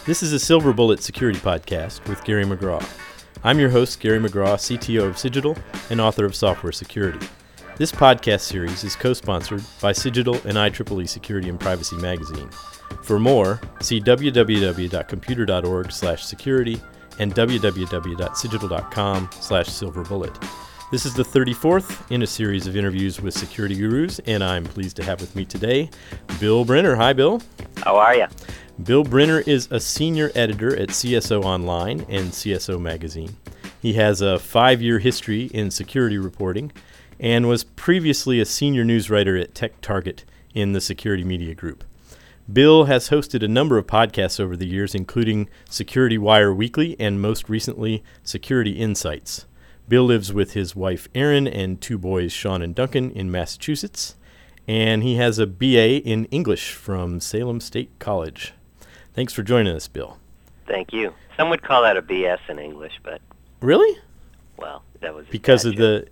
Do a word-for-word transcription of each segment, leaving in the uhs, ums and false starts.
This is a Silver Bullet Security Podcast with Gary McGraw. I'm your host, Gary McGraw, C T O of Cigital and author of Software Security. This podcast series is co-sponsored by Cigital and I triple E Security and Privacy Magazine. For more, see w w w dot computer dot org slash security and w w w dot cigital dot com slash silverbullet. This is the thirty-fourth in a series of interviews with security gurus, and I'm pleased to have with me today Bill Brenner. Hi, Bill. How are you? Bill Brenner is a senior editor at C S O Online and C S O Magazine. He has a five-year history in security reporting and was previously a senior news writer at TechTarget in the Security Media Group. Bill has hosted a number of podcasts over the years, including Security Wire Weekly and most recently Security Insights. Bill lives with his wife Erin and two boys, Sean and Duncan, in Massachusetts, and he has a B A in English from Salem State College. Thanks for joining us, Bill. Thank you. Some would call that a B S in English, but... Really? Well, that was... Because of the...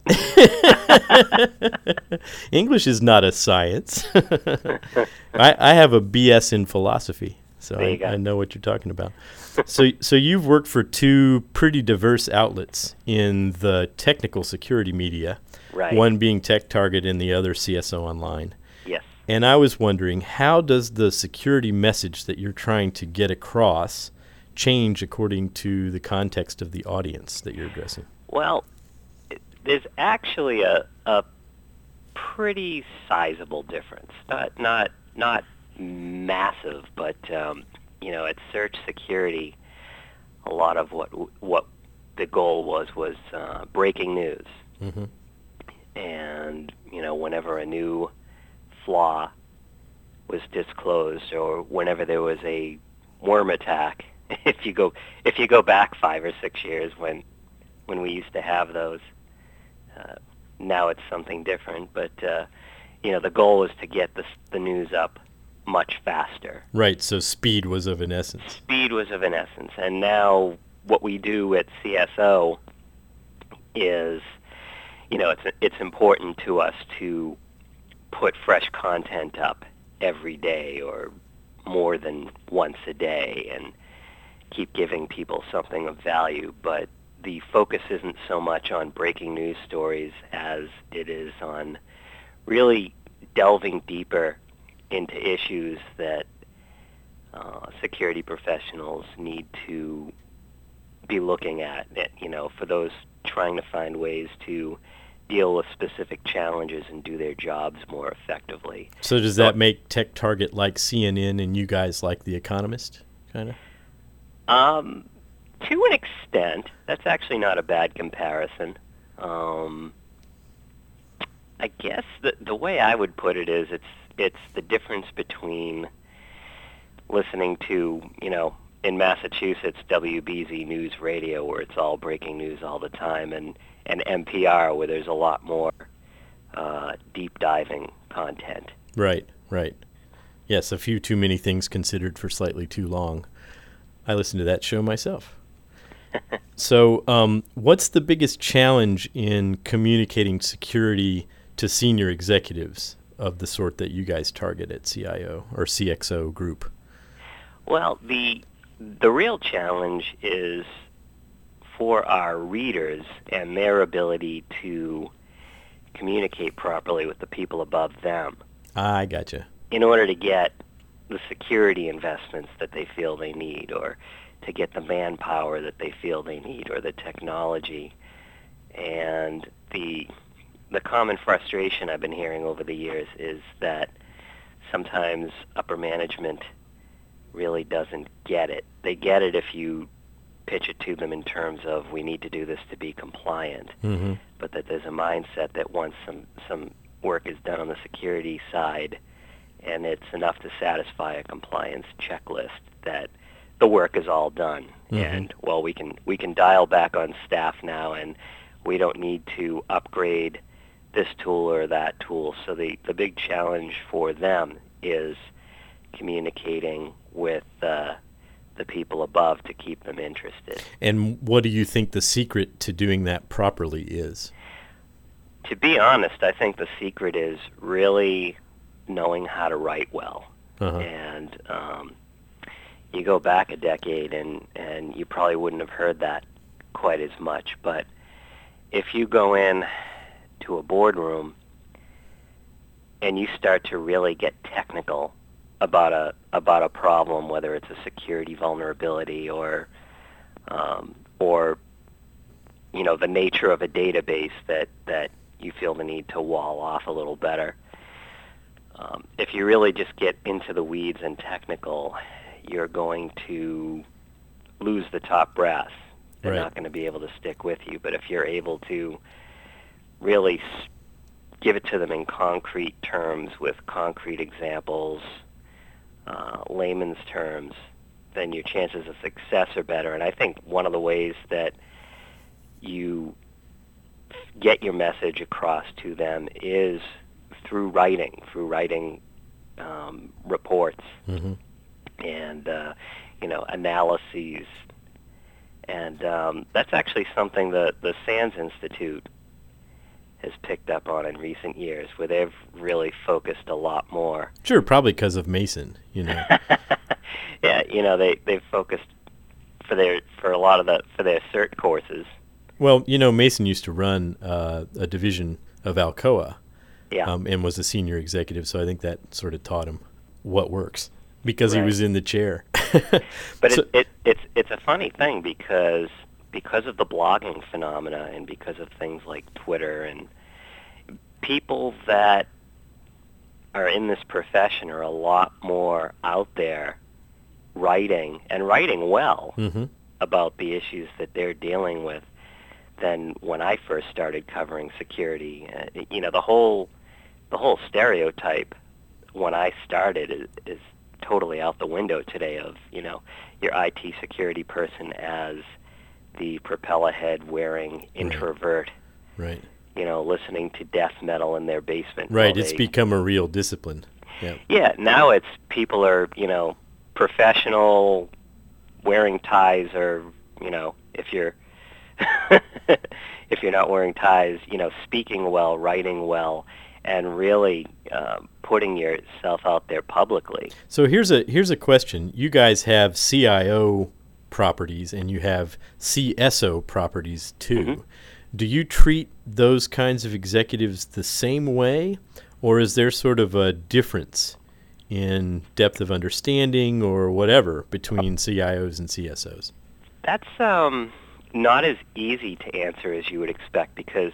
English is not a science. I, I have a B S in philosophy, so I, I know what you're talking about. So, so you've worked for two pretty diverse outlets in the technical security media, right. One being TechTarget and the other C S O Online. Yes. And I was wondering, how does the security message that you're trying to get across change according to the context of the audience that you're addressing? Well, it, there's actually a, a pretty sizable difference. Not not not massive, but um, you know, at Search Security, a lot of what what the goal was was uh, breaking news. Mm-hmm. And you know, whenever a new flaw was disclosed, or whenever there was a worm attack, if you go if you go back five or six years when when we used to have those, uh, now it's something different. But uh, you know, the goal was to get the the news up much faster. Right, so speed was of an essence. Speed was of an essence. And now what we do at C S O is, you know, it's it's important to us to put fresh content up every day or more than once a day and keep giving people something of value. But the focus isn't so much on breaking news stories as it is on really delving deeper into issues that uh, security professionals need to be looking at, you know, for those trying to find ways to deal with specific challenges and do their jobs more effectively. So does that make TechTarget like C N N and you guys like The Economist, kind of? Um, to an extent. That's actually not a bad comparison. Um, I guess the the way I would put it is it's it's the difference between listening to, you know, in Massachusetts, W B Z News Radio, where it's all breaking news all the time, and, and N P R, where there's a lot more uh, deep diving content. Right, right. Yes, a few too many things considered for slightly too long. I listen to that show myself. So um, what's the biggest challenge in communicating security to senior executives of the sort that you guys target at C I O or C X O group? Well, the the real challenge is for our readers and their ability to communicate properly with the people above them. I gotcha. In order to get the security investments that they feel they need, or to get the manpower that they feel they need, or the technology. And the the common frustration I've been hearing over the years is that sometimes upper management really doesn't get it. They get it if you pitch it to them in terms of, we need to do this to be compliant, mm-hmm. but that there's a mindset that once some, some work is done on the security side and it's enough to satisfy a compliance checklist, that the work is all done. Mm-hmm. And, well, we can we can dial back on staff now, and we don't need to upgrade this tool or that tool. So the, the big challenge for them is communicating with uh, the people above to keep them interested. And what do you think the secret to doing that properly is? To be honest, I think the secret is really knowing how to write well. Uh-huh. And, um, you go back a decade and, and you probably wouldn't have heard that quite as much. But if you go in to a boardroom and you start to really get technical about a about a problem, whether it's a security vulnerability or um, or you know the nature of a database that, that you feel the need to wall off a little better, um, if you really just get into the weeds and technical, you're going to lose the top brass. They're Right. not going to be able to stick with you. But if you're able to really s- give it to them in concrete terms with concrete examples, uh, layman's terms, then your chances of success are better. And I think one of the ways that you get your message across to them is through writing, through writing um, reports Mm-hmm. and uh, you know analyses, and um, that's actually something that the SANS Institute has picked up on in recent years, where they've really focused a lot more. Sure, probably because of Mason, you know. Yeah, you know they they've focused for their for a lot of the for their cert courses. Well, you know, Mason used to run uh, a division of Alcoa, Yeah, um, and was a senior executive, so I think that sort of taught him what works because he Right. was in the chair. but So- it, it it's it's a funny thing because because of the blogging phenomena and because of things like Twitter, and people that are in this profession are a lot more out there writing and writing well Mhm. about the issues that they're dealing with than when I first started covering security. Uh, you know, the whole the whole stereotype when I started is, is totally out the window today of, you know, your I T security person as the propeller head wearing introvert, Right. you know, listening to death metal in their basement. Right. while It's they- become a real discipline. Yeah. Yeah, now it's people are, you know, professional, wearing ties, or, you know, if you're if you're not wearing ties, you know, speaking well, writing well, and really um, putting yourself out there publicly. So here's a here's a question. You guys have C I O properties and you have C S O properties too. Mhm. Do you treat those kinds of executives the same way, or is there sort of a difference in depth of understanding or whatever between C I Os and C S Os? That's um, not as easy to answer as you would expect, because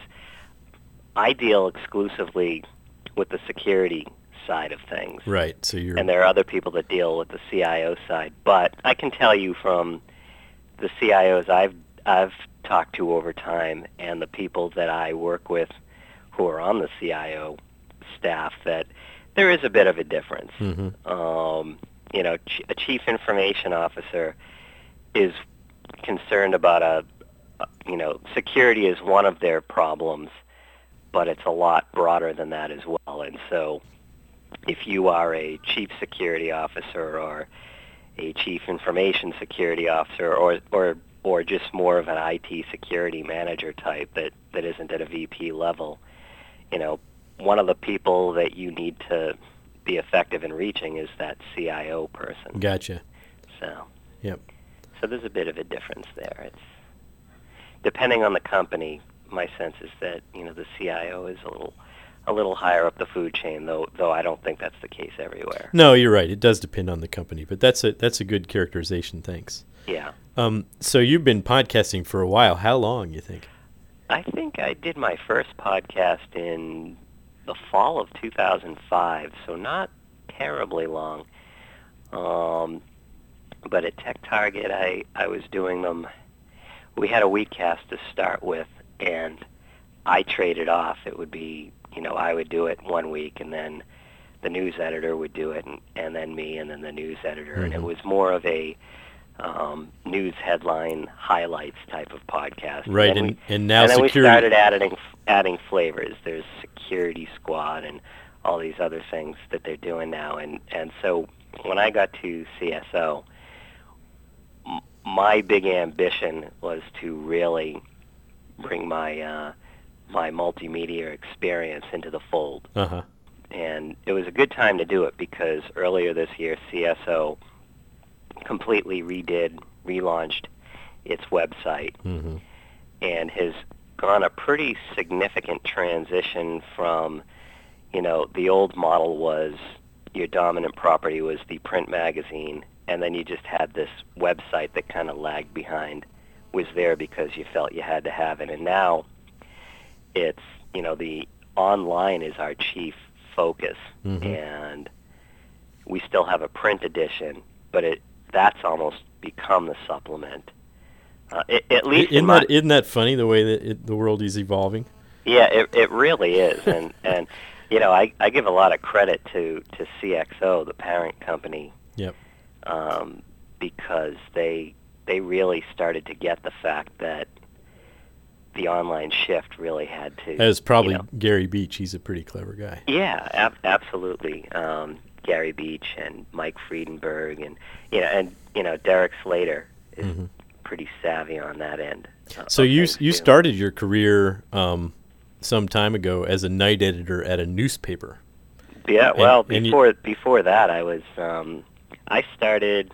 I deal exclusively with the security side of things. Right. So you're And there are other people that deal with the C I O side. But I can tell you from the C I Os I've I've talked to over time and the people that I work with who are on the C I O staff that there is a bit of a difference. Mhm. Um, you know, ch- a chief information officer is concerned about a, a, you know, security is one of their problems, but it's a lot broader than that as well. And so if you are a chief security officer or a chief information security officer or or or just more of an I T security manager type that, that isn't at a V P level, you know, one of the people that you need to be effective in reaching is that C I O person. Gotcha. So, Yep. so there's a bit of a difference there. It's depending on the company. My sense is that, you know, the C I O is a little a little higher up the food chain, though though I don't think that's the case everywhere. No, you're right. It does depend on the company, but that's a that's a good characterization. Thanks. Yeah. Um, so you've been podcasting for a while. How long, you think? I think I did my first podcast in the fall of two thousand five, so not terribly long. Um, but at Tech Target, I, I was doing them. We had a weekcast to start with, and I traded off. It would be, you know, I would do it one week, and then the news editor would do it, and, and then me, and then the news editor. And it Mhm. was more of a um, news headline highlights type of podcast. Right, then and, we- and now and then security. we started adding adding flavors. There's Security Squad and all these other things that they're doing now. And, and so when I got to C S O, m- my big ambition was to really bring my uh, my multimedia experience into the fold. Uh huh. And it was a good time to do it because earlier this year, C S O completely redid, relaunched its website, Mm-hmm. and has gone a pretty significant transition from, you know, the old model was your dominant property was the print magazine, and then you just had this website that kind of lagged behind, was there because you felt you had to have it. And now it's, you know, the online is our chief focus, Mm-hmm. and we still have a print edition, but it that's almost become the supplement. Uh, it, at least in Isn't my, that isn't that funny the way that it, the world is evolving? yeah, it it really is, and and you know, I I give a lot of credit to to C X O, the parent company, Yep. um, because they they really started to get the fact that the online shift really had to. That was probably you know, Gary Beach. He's a pretty clever guy. yeah, ab- absolutely. Um, Gary Beach and Mike Friedenberg, and you know, and you know, Derek Slater is Mm-hmm. pretty savvy on that end. uh, So of you things, you too. started your career um, some time ago as a night editor at a newspaper. Yeah, And- well, and you- before before that, I was um, I started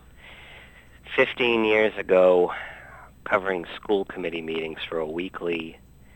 fifteen years ago covering school committee meetings for a weekly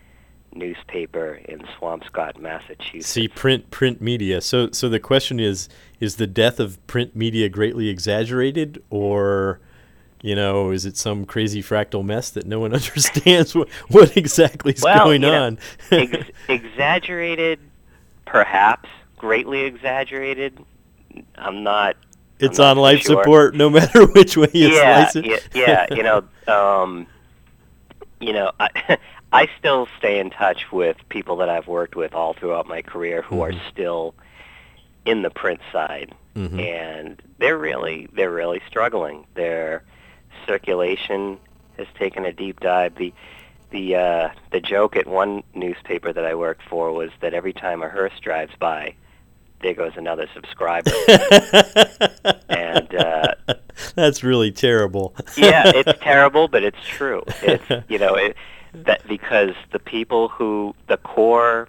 newspaper in Swampscott, Massachusetts. See, print print media. So so the question is: is the death of print media greatly exaggerated, or you know, is it some crazy fractal mess that no one understands what, what exactly is Well, going you know, on? Ex- exaggerated, perhaps greatly exaggerated. I'm not. It's I'm not on so life sure. support no matter which way you yeah, slice it. yeah, yeah. You know, um, you know, I, I still stay in touch with people that I've worked with all throughout my career who Mhm. are still in the print side, Mhm. and they're really they're really struggling. Their circulation has taken a deep dive. The the uh, the joke at one newspaper that I worked for was that every time a hearse drives by, there goes another subscriber. And uh, That's really terrible. yeah, it's terrible, but it's true. It's you know it, that because the people who the core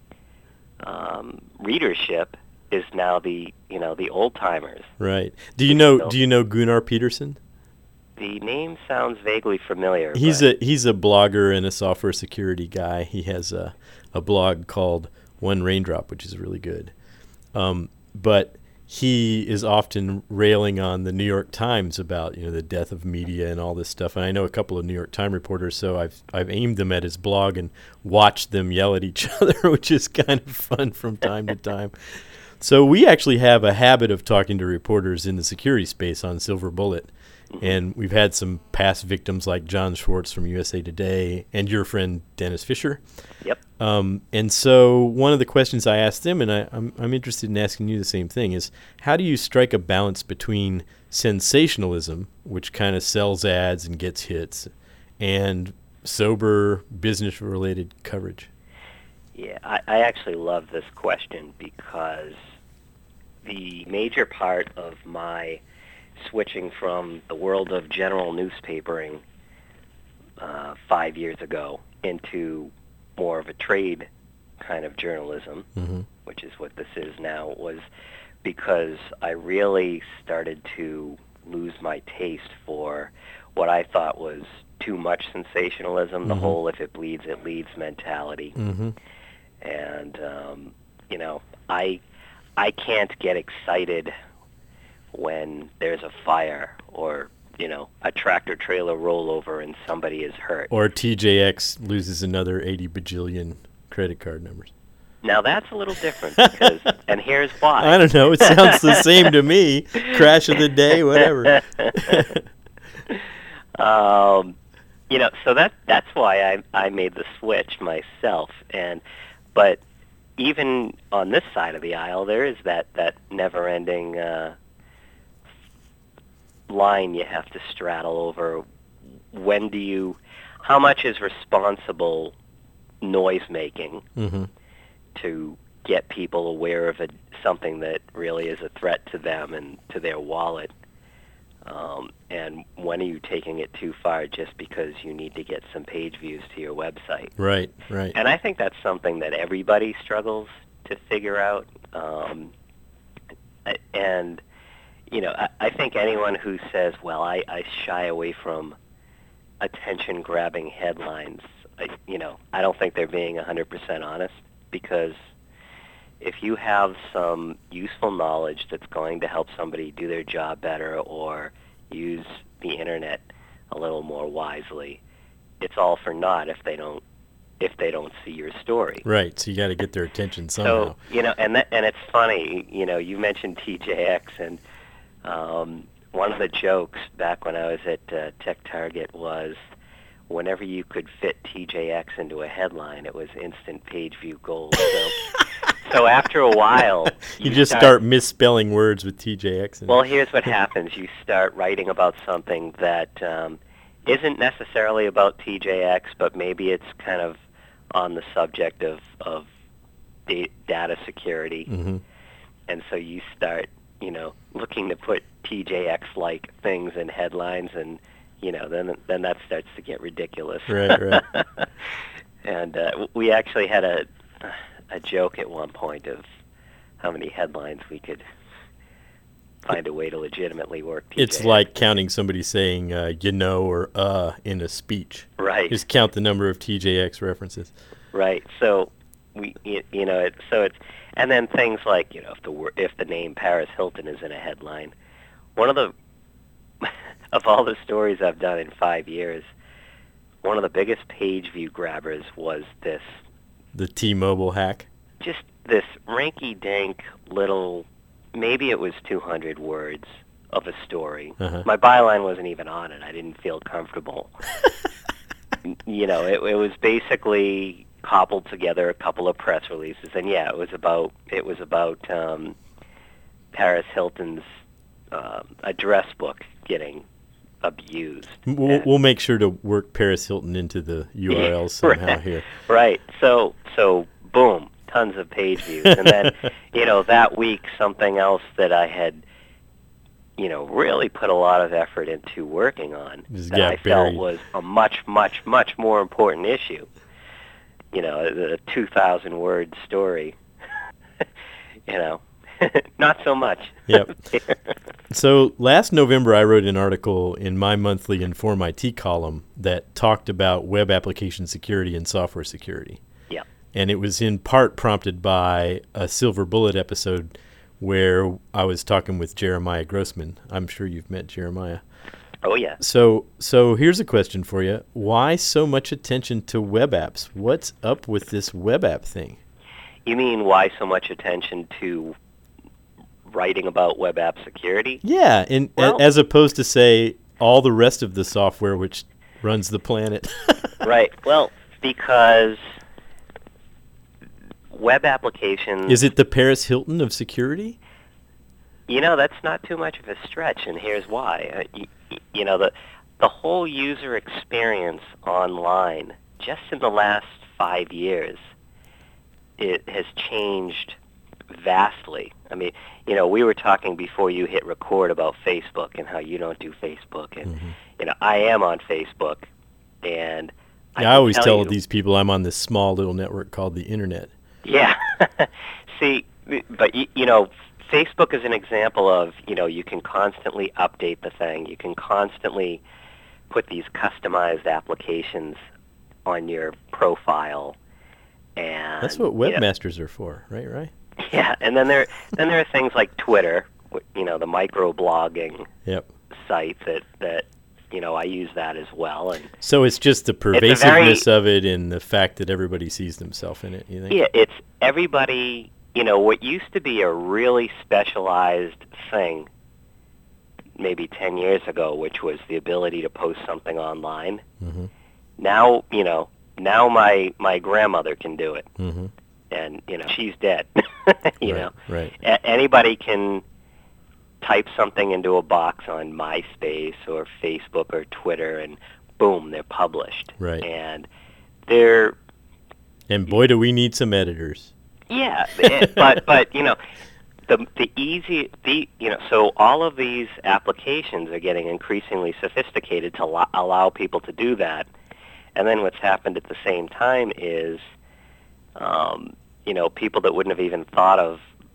um, readership is now the you know the old timers. Right. Do you know Do you know Gunnar Peterson? The name sounds vaguely familiar. He's but, a he's a blogger and a software security guy. He has a a blog called One Raindrop, which is really good. Um, but he is often railing on the New York Times about you know the death of media and all this stuff. And I know a couple of New York Times reporters, so I've I've aimed them at his blog and watched them yell at each other, which is kind of fun from time to time. So we actually have a habit of talking to reporters in the security space on Silver Bullet. And we've had some past victims like John Schwartz from U S A Today and your friend Dennis Fisher. Yep. Um, and so one of the questions I asked them, and I, I'm, I'm interested in asking you the same thing, is how do you strike a balance between sensationalism, which kind of sells ads and gets hits, and sober business-related coverage? Yeah, I, I actually love this question because the major part of my switching from the world of general newspapering uh, five years ago into more of a trade kind of journalism, Mm-hmm. which is what this is now, was because I really started to lose my taste for what I thought was too much sensationalism, the Mhm. whole if it bleeds, it leads mentality. Mm-hmm. And, um, you know, I I can't get excited when there's a fire or, you know, a tractor trailer rollover and somebody is hurt. Or T J X loses another eighty bajillion credit card numbers. Now that's a little different because, and here's why. I don't know. It sounds the same to me. Crash of the day, whatever. um, you know, so that that's why I I made the switch myself. And but even on this side of the aisle, there is that that never-ending uh, line you have to straddle over. When do you? How much is responsible noise making Mm-hmm. to get people aware of a, something that really is a threat to them and to their wallet? Um, and when are you taking it too far just because you need to get some page views to your website? Right, right. And I think that's something that everybody struggles to figure out. Um, and, you know, I, I think anyone who says, well, I, I shy away from attention-grabbing headlines, I, you know, I don't think they're being one hundred percent honest, because if you have some useful knowledge that's going to help somebody do their job better or use the internet a little more wisely, it's all for naught if they don't if they don't see your story. Right. So you got to get their attention somehow. So, you know, and that, and it's funny, you know, you mentioned T J X, and um, one of the jokes back when I was at uh, Tech Target was whenever you could fit T J X into a headline, it was instant page view gold. So, so after a while, you, you just start, start misspelling words with T J X. Well, here's what happens: you start writing about something that um, isn't necessarily about T J X, but maybe it's kind of on the subject of of da- data security, mm-hmm. and so you start, you know, looking to put T J X-like things in headlines, and you know, then then that starts to get ridiculous. Right, right. And uh, we actually had a a joke at one point of how many headlines we could find a way to legitimately work T J X. It's like counting somebody saying, uh, you know, or uh in a speech. Right. Just count the number of T J X references. Right. So we, you know, it, so it's, and then things like, you know, if the if the name Paris Hilton is in a headline, one of the of all the stories I've done in five years, one of the biggest page view grabbers was this. The T-Mobile hack. Just this rinky-dink little, maybe it was two hundred words of a story. Uh-huh. My byline wasn't even on it. I didn't feel comfortable. You know, it, it was basically cobbled together a couple of press releases, and yeah, it was about it was about um, Paris Hilton's uh, address book getting abused. We'll, and, we'll make sure to work Paris Hilton into the U R L somehow right, here. Right. So so boom, tons of page views, and then you know that week something else that I had you know really put a lot of effort into working on Just that I buried. felt was a much much much more important issue. You know, a two thousand word story. You know. Not so much. Yep. So last November, I wrote an article in my monthly Inform I T column that talked about web application security and software security. Yeah. And it was in part prompted by a Silver Bullet episode where I was talking with Jeremiah Grossman. I'm sure you've met Jeremiah. Oh, yeah. So, so here's a question for you. Why so much attention to web apps? What's up with this web app thing? You mean why so much attention to writing about web app security? Yeah, and well, as opposed to, say, all the rest of the software which runs the planet. Right. Well, because web applications... Is it the Paris Hilton of security? You know, that's not too much of a stretch, and here's why. Uh, you, you know, the the whole user experience online, just in the last five years, it has changed vastly. I mean, you know, we were talking before you hit record about Facebook and how you don't do Facebook, and Mm-hmm. you know, I am on Facebook, and I, Yeah, I always tell tell you, these people I'm on this small little network called the Internet. Yeah. See, but you, you know, Facebook is an example of, you know, you can constantly update the thing. You can constantly put these customized applications on your profile, and That's what you know, webmasters are for, right? Right. yeah, and then there then there are things like Twitter, you know, the microblogging Yep. site that, that you know, I use that as well. And So it's just the a very- pervasiveness of it and the fact that everybody sees themselves in it, you think? yeah, it's everybody, you know, what used to be a really specialized thing maybe ten years ago, which was the ability to post something online. Mm-hmm. Now, you know, now my, my grandmother can do it. Mm-hmm. And, you know, she's dead. you Right, know, right. A- anybody can type something into a box on MySpace or Facebook or Twitter, and boom, they're published. Right. And they're, And boy, do we need some editors. yeah, it, but but you know, the the easy the you know, so all of these applications are getting increasingly sophisticated to lo- allow people to do that. And then what's happened at the same time is, um, you know, people that wouldn't have even thought of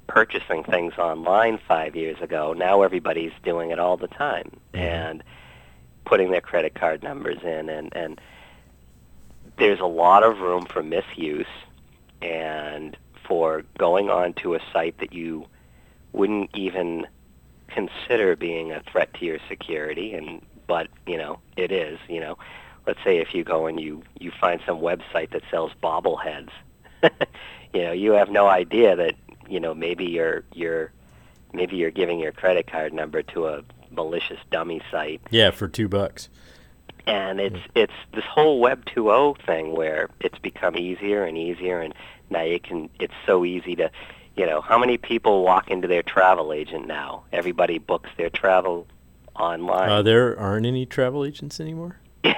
purchasing things online five years ago, now everybody's doing it all the time Mhm. and putting their credit card numbers in, and, and there's a lot of room for misuse and for going onto a site that you wouldn't even consider being a threat to your security, and but you know it is. You know, let's say if you go and you you find some website that sells bobbleheads, you know, you have no idea that you know maybe you're you're maybe you're giving your credit card number to a malicious dummy site. Yeah, for two bucks. And it's it's this whole Web two point oh thing where it's become easier and easier, and now you can. It's so easy to, you know, how many people walk into their travel agent now? Everybody books their travel online. Uh, there aren't any travel agents anymore?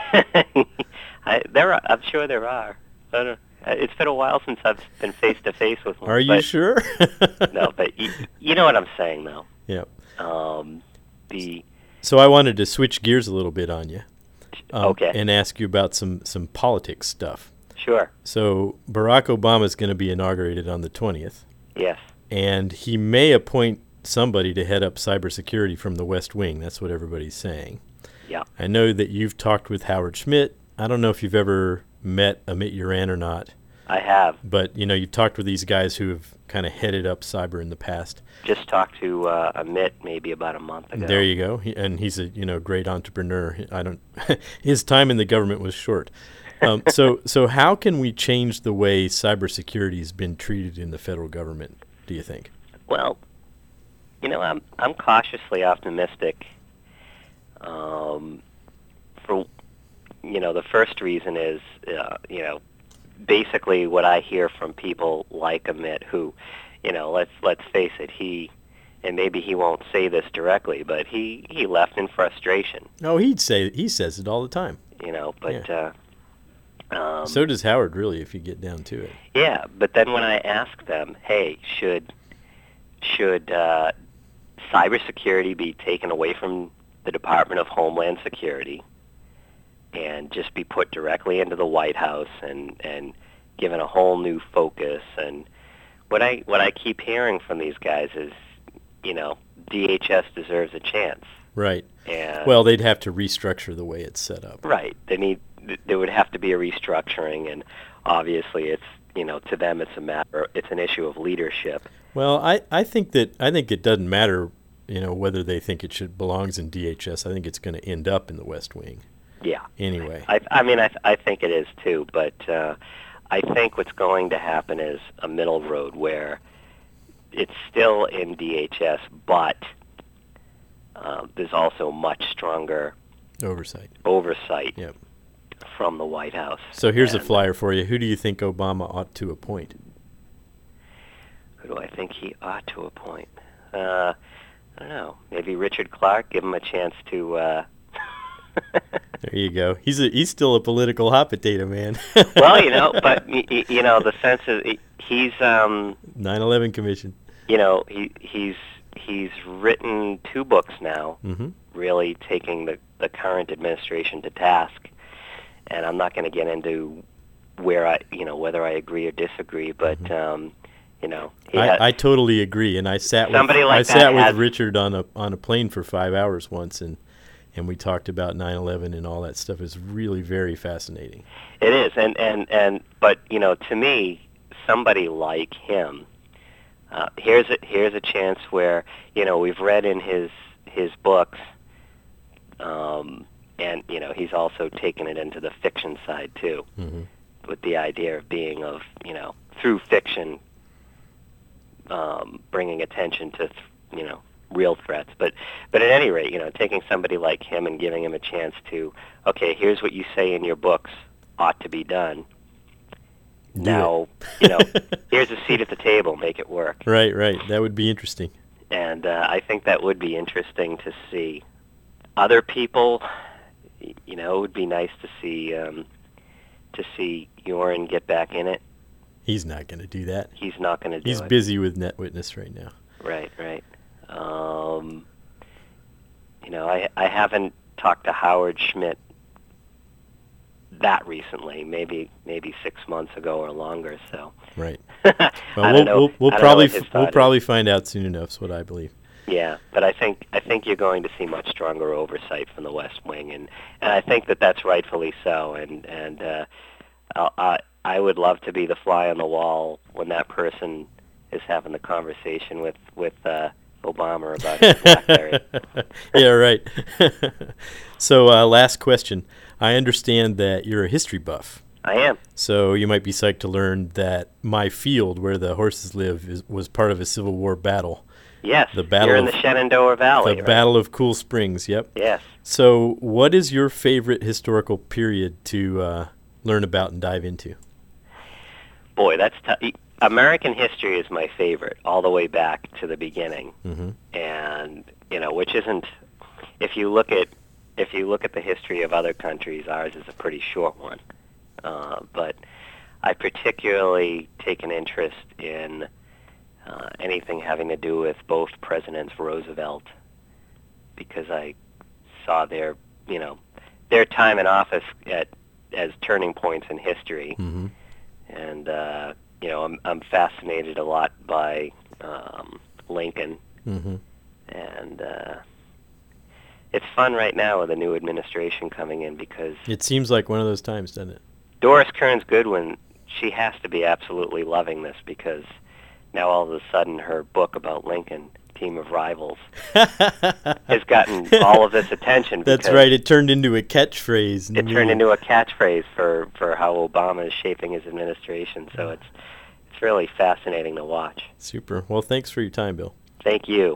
I, there are, I'm sure there are. I don't, it's been a while since I've been face to face with one. Are you but, sure? No, but you, you know what I'm saying, though. Yep. Um, the So I wanted to switch gears a little bit on you. Um, okay. And ask you about some, some politics stuff. Sure. So Barack Obama is going to be inaugurated on the twentieth. Yes. And he may appoint somebody to head up cybersecurity from the West Wing. That's what everybody's saying. Yeah. I know that you've talked with Howard Schmidt. I don't know if you've ever met Amit Yoran or not. I have. But, you know, you've talked with these guys who have kind of headed up cyber in the past. Just talked to uh, Amit maybe about a month ago. There you go. He, and he's a, you know, great entrepreneur. I don't his time in the government was short. Um, so so how can we change the way cybersecurity has been treated in the federal government, do you think? Well, you know, I'm I'm cautiously optimistic. Um, for you know, the first reason is uh, you know, basically what I hear from people like Amit, who, you know, let's let's face it, he, and maybe he won't say this directly, but he, he left in frustration. Oh, he'd say he says it all the time. You know, but Yeah. uh, um, So does Howard, really, if you get down to it. yeah. But then when I ask them, hey, should should uh, cybersecurity be taken away from the Department of Homeland Security and just be put directly into the White House and, and given a whole new focus? And what I what I keep hearing from these guys is, you know, D H S deserves a chance. Right. And Well, they'd have to restructure the way it's set up. right, they need there would have to be a restructuring, and obviously it's, you know, to them it's a matter it's an issue of leadership. Well, I, I think that I think it doesn't matter, you know, whether they think it should belongs in D H S. I think it's going to end up in the West Wing. Yeah. Anyway. I I mean I I think it is too, but uh, I think what's going to happen is a middle road where it's still in D H S, but uh, there's also much stronger Oversight. oversight Yep. from the White House. So here's a And flyer for you. Who do you think Obama ought to appoint? Who do I think he ought to appoint? Uh, I don't know. Maybe Richard Clark. Give him a chance to. Uh, There you go. He's a, he's still a political hot potato, man. well, you know, but y- y- you know, the sense is he- he's, um, nine eleven Commission. you know, he he's he's written two books now, Mm-hmm. really taking the the current administration to task. And I'm not going to get into where I, you know, whether I agree or disagree, but Mm-hmm. um, you know, he had, I, I totally agree, and I sat with Somebody like I that sat with has- Richard on a on a plane for five hours once, and and we talked about nine eleven and all that stuff. It's really very fascinating. It is, and, and, and but you know, to me, somebody like him, uh, here's a here's a chance where, you know, we've read in his his books, um, and you know, he's also taken it into the fiction side too, Mm-hmm. with the idea of being of, you know, through fiction, um, bringing attention to, you know, real threats. But but at any rate, you know, taking somebody like him and giving him a chance to, okay, here's what you say in your books ought to be done. Do Now, you know, here's a seat at the table, make it work. Right, right. That would be interesting. And uh, I think that would be interesting to see. Other people, y- you know, it would be nice to see um, to see Yoren get back in it. He's not going to do that. He's not going to do He's it. busy with NetWitness right now. Right, right. Um, you know, I I haven't talked to Howard Schmidt that recently. Maybe maybe six months ago or longer. So Right. Well, I we'll, don't know. we'll, we'll I don't know probably what his f- we'll thought probably is. find out soon enough. Is what I believe. Yeah, but I think I think you're going to see much stronger oversight from the West Wing, and, and I think that that's rightfully so. And and uh, I I would love to be the fly on the wall when that person is having the conversation with with uh, Obama about his BlackBerry. Yeah, right. So, uh, last question. I understand that you're a history buff. I am. So you might be psyched to learn that my field, where the horses live, is, was part of a Civil War battle. Yes, The Battle you're in of- the Shenandoah Valley, The right? Battle of Cool Springs, yep. Yes. So what is your favorite historical period to uh, learn about and dive into? Boy, that's tough. American history is my favorite, all the way back to the beginning. Mm-hmm. And you know, which isn't. If you look at if you look at the history of other countries, ours is a pretty short one. Uh, but I particularly take an interest in uh, anything having to do with both Presidents Roosevelt, because I saw their, you know, their time in office at as turning points in history, Mm-hmm. and uh, you know, I'm I'm fascinated a lot by um, Lincoln, Mm-hmm. and uh, it's fun right now with the new administration coming in because It seems like one of those times, doesn't it? Doris Kearns Goodwin, she has to be absolutely loving this, because now all of a sudden her book about Lincoln, Team of Rivals, has gotten all of this attention. That's because right. It turned into a catchphrase. in the It turned media. into a catchphrase for, for how Obama is shaping his administration. So it's it's really fascinating to watch. Super. Well, thanks for your time, Bill. Thank you.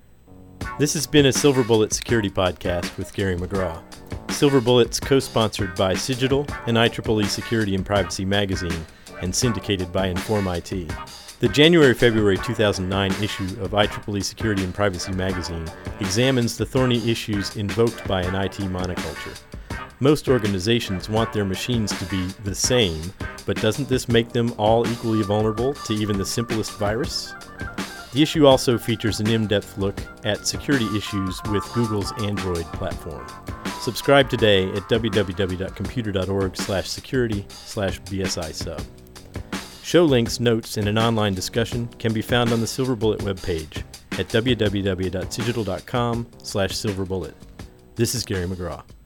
This has been a Silver Bullet Security Podcast with Gary McGraw. Silver Bullet's co-sponsored by Cigital and I triple E Security and Privacy Magazine and syndicated by Inform I T. The January-February two thousand nine issue of I triple E Security and Privacy Magazine examines the thorny issues invoked by an I T monoculture. Most organizations want their machines to be the same, but doesn't this make them all equally vulnerable to even the simplest virus? The issue also features an in-depth look at security issues with Google's Android platform. Subscribe today at www.computer.org slash security slash BSI sub. Show links, notes, and an online discussion can be found on the Silver Bullet webpage at www.cigital.com slash silverbullet. This is Gary McGraw.